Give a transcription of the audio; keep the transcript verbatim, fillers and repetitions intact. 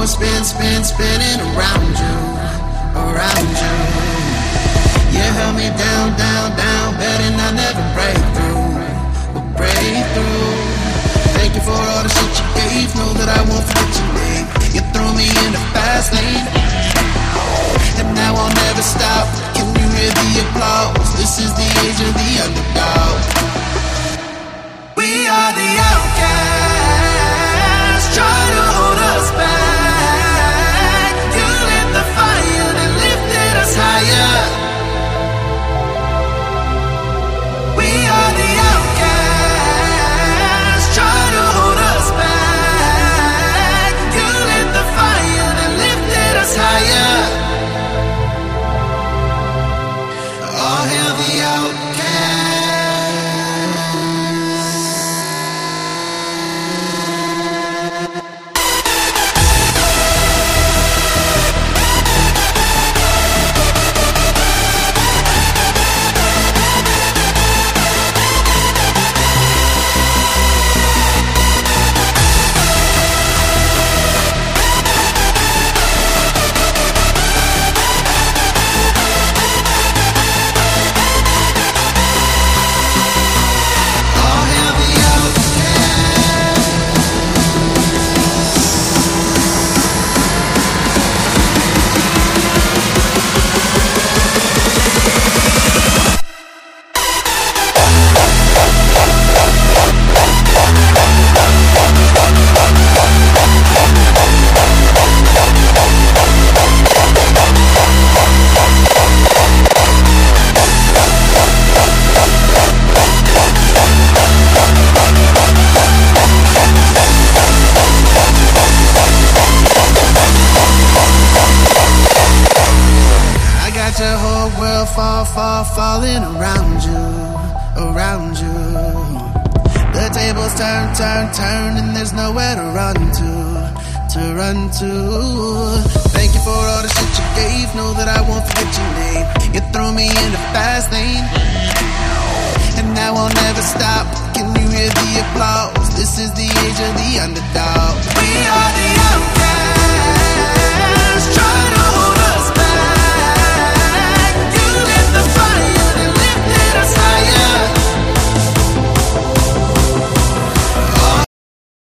will spin, spin, spinning around you, around you. You held me down, down, down, betting I'll never break through, but break through. Thank you for all the shit you gave, know that I won't forget your name. You threw me in the fast lane, and now I'll never stop. Can you hear the applause? This is the age of the underdog. We are the outcasts, try to hold us back. You lit the fire that lifted us higher. We are the outcasts, try to hold us back. You lit the fire that lifted us higher. All hail the outcasts. The whole world fall, fall, falling around you, around you. The tables turn, turn, turn, and there's nowhere to run to, to run to. Thank you for all the shit you gave, know that I won't forget your name. You threw me in the fast lane, and now I'll never stop. Can you hear the applause? This is the age of the underdog. We are the